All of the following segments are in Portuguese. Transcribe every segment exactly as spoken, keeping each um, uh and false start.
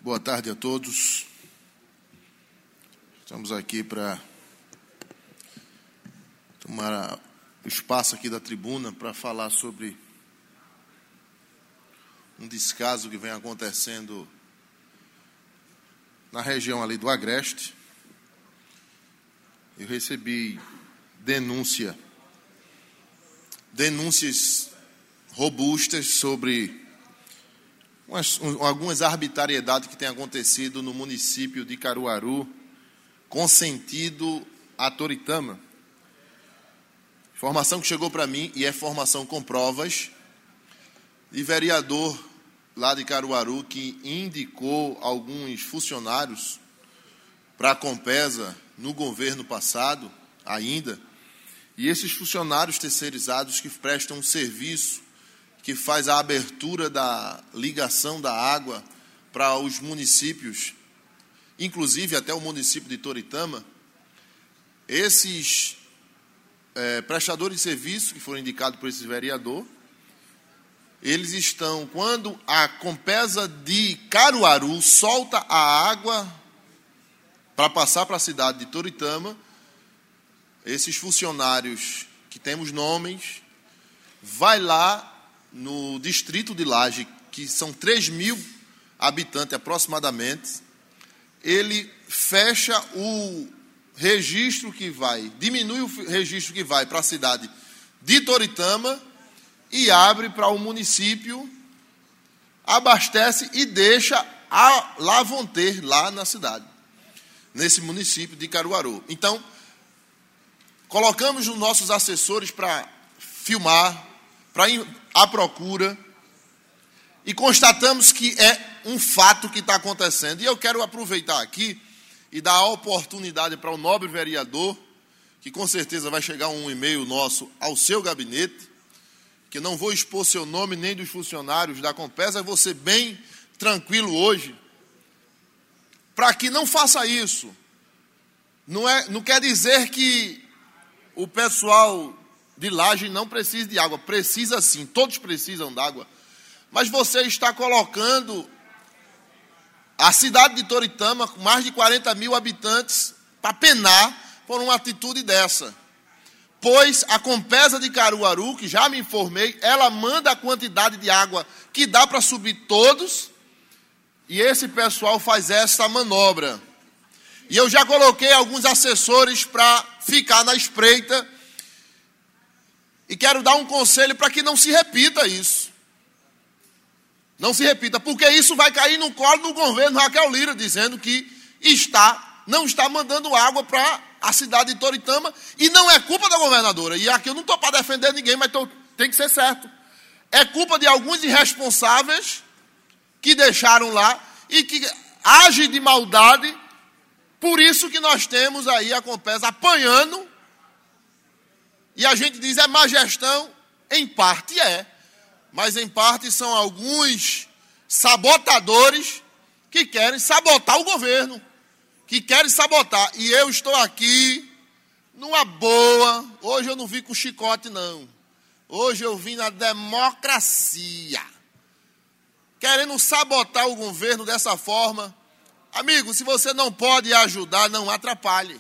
Boa tarde a todos. Estamos aqui para tomar o espaço aqui da tribuna para falar sobre um descaso que vem acontecendo na região ali do Agreste. Eu recebi denúncia, denúncias robustas sobre umas, algumas arbitrariedades que têm acontecido no município de Caruaru, com sentido a Toritama. Informação que chegou para mim, e é formação com provas, de vereador lá de Caruaru que indicou alguns funcionários para a Compesa no governo passado ainda, e esses funcionários terceirizados que prestam um serviço que faz a abertura da ligação da água para os municípios, inclusive até o município de Toritama, esses é, prestadores de serviço que foram indicados por esse vereador, eles estão, quando a Compesa de Caruaru solta a água para passar para a cidade de Toritama, esses funcionários, que temos nomes, vai lá no distrito de Laje, que são três mil habitantes aproximadamente, ele fecha o registro que vai, diminui o registro que vai para a cidade de Toritama e abre para o município, abastece e deixa a Lavonter lá na cidade, nesse município de Caruaru. Então, colocamos os nossos assessores para filmar, para ir à procura, e constatamos que é um fato que está acontecendo. E eu quero aproveitar aqui e dar a oportunidade para o nobre vereador, que com certeza vai chegar um e-mail nosso ao seu gabinete, que não vou expor seu nome nem dos funcionários da Compesa, eu vou ser bem tranquilo hoje, para que não faça isso. Não, é, não quer dizer que o pessoal de Laje não precisa de água, precisa sim, todos precisam de água, mas você está colocando a cidade de Toritama, com mais de quarenta mil habitantes, para penar por uma atitude dessa. Pois a Compesa de Caruaru, que já me informei, ela manda a quantidade de água que dá para subir todos, e esse pessoal faz essa manobra. E eu já coloquei alguns assessores para ficar na espreita, e quero dar um conselho para que não se repita isso. Não se repita, porque isso vai cair no colo do governo Raquel Lira, dizendo que está, não está mandando água para a cidade de Toritama, e não é culpa da governadora. E aqui eu não estou para defender ninguém, mas tô, tem que ser certo. É culpa de alguns irresponsáveis que deixaram lá e que agem de maldade. Por isso que nós temos aí a Compesa apanhando. E a gente diz, é má gestão, em parte é, mas em parte são alguns sabotadores que querem sabotar o governo, que querem sabotar. E eu estou aqui numa boa, hoje eu não vim com chicote não, hoje eu vim na democracia, querendo sabotar o governo dessa forma. Amigo, se você não pode ajudar, não atrapalhe.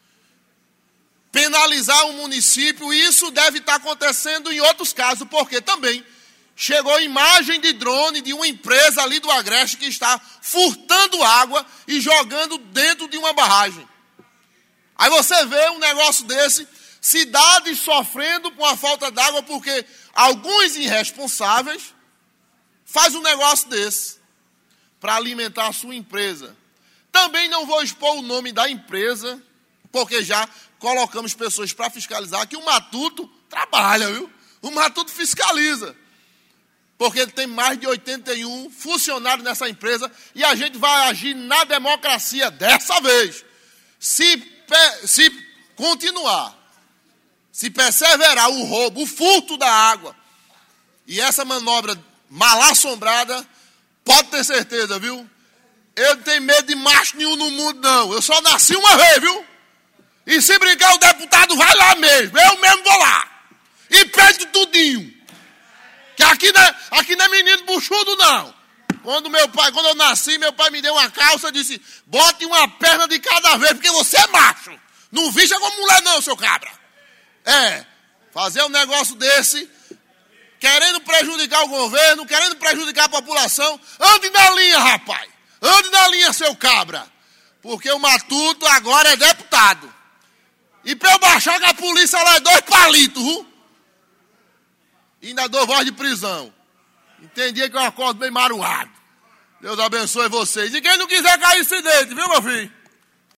Penalizar um município, e isso deve estar acontecendo em outros casos, porque também chegou imagem de drone de uma empresa ali do Agreste que está furtando água e jogando dentro de uma barragem. Aí você vê um negócio desse, cidades sofrendo com a falta d'água, porque alguns irresponsáveis fazem um negócio desse para alimentar a sua empresa. Também não vou expor o nome da empresa, porque já colocamos pessoas para fiscalizar, que o Matuto trabalha, viu? O Matuto fiscaliza. Porque ele tem mais de oitenta e um funcionários nessa empresa, e a gente vai agir na democracia dessa vez. Se, se continuar, se perseverar o roubo, o furto da água, e essa manobra mal assombrada, pode ter certeza, viu? Eu não tenho medo de macho nenhum no mundo, não. Eu só nasci uma vez, viu? E se brigar o deputado, vai lá mesmo. Eu mesmo vou lá. E pede tudinho. Que aqui não é, aqui não é menino buchudo, não. Quando meu pai, quando eu nasci, meu pai me deu uma calça e disse, bote uma perna de cada vez, porque você é macho. Não vista como mulher não, seu cabra. É, fazer um negócio desse, querendo prejudicar o governo, querendo prejudicar a população. Ande na linha, rapaz. Ande na linha, seu cabra. Porque o Matuto agora é deputado. E para eu baixar que a polícia lá é dois palitos, viu? E ainda dou voz de prisão. Entendi que eu acordo bem maruado. Deus abençoe vocês. E quem não quiser cair, se deite, viu, meu filho?